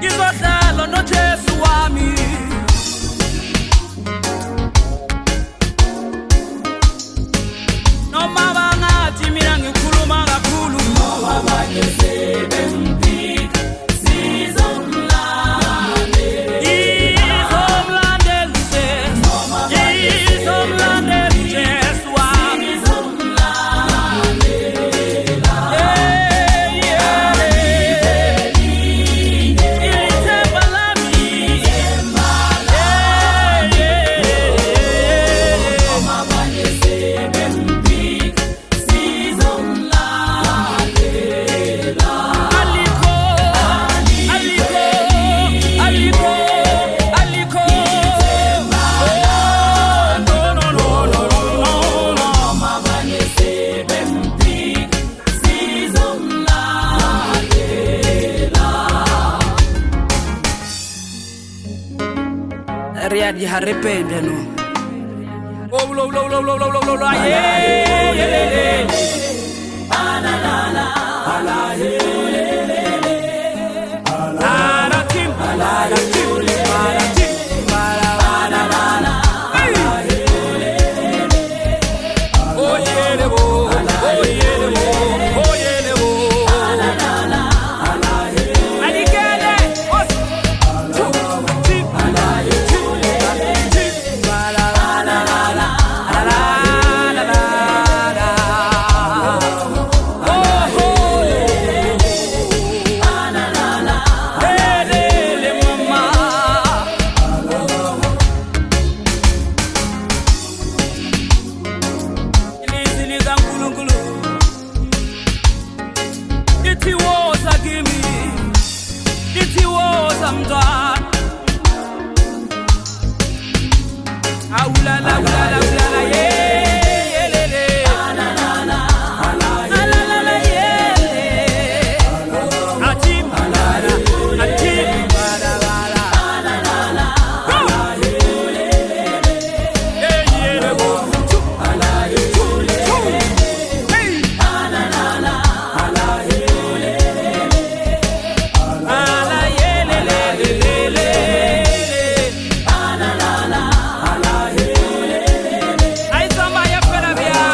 Ngizohlala noJesu wami. Noma bangathi mina ngikhuluma kakhulu, noma abanye sebengiphi di harepende no. Oh lo yeah. Ala la la ala ala tim ala tim ala tim ala la oh yeah le bo oh yeah le bo oh yeah le bo ala la la ala alikele os tim ala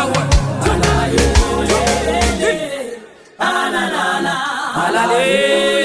la la la